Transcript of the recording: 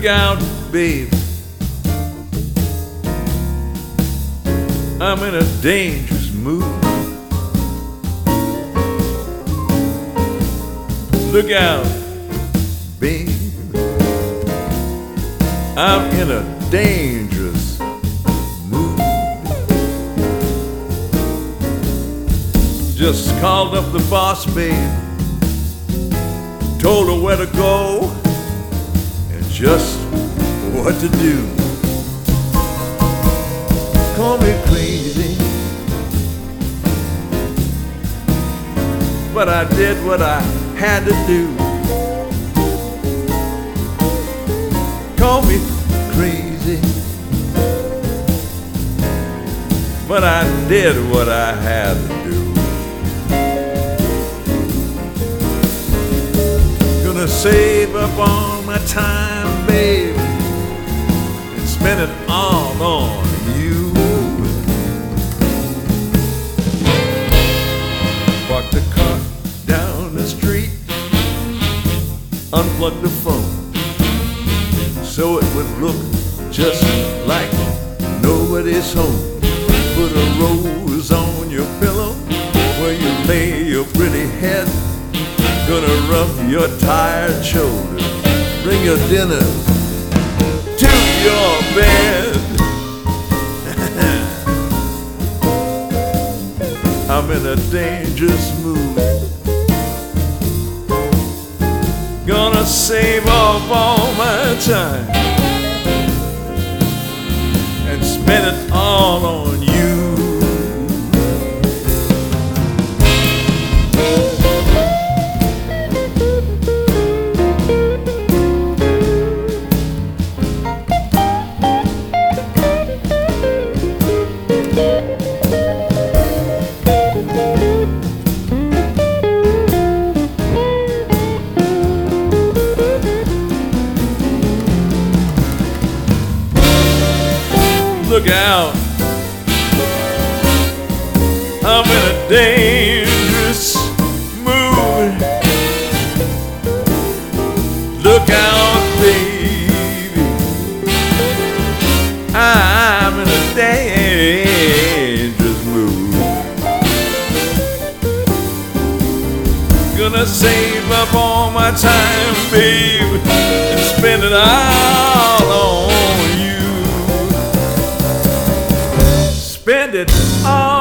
Look out, babe, I'm in a dangerous mood. Look out, babe, I'm in a dangerous mood. Just called up the boss, babe, told her where to go and just what to do. Call me crazy, but I did what I had to do. Call me crazy, but I did what I had to do. Gonna save up all my time, babe, and spend it all on you. Park the car down the street, unplug the phone so it would look just like nobody's home. Put a rose on your pillow where you lay your pretty head. Gonna rub your tired shoulders, bring your dinner to your bed. I'm in a dangerous mood. Gonna save up all my time and spend it all on you. Look out, I'm in a dangerous mood. Look out, baby, I'm in a dangerous mood. Gonna save up all my time, babe, and spend it all on you. Spend it all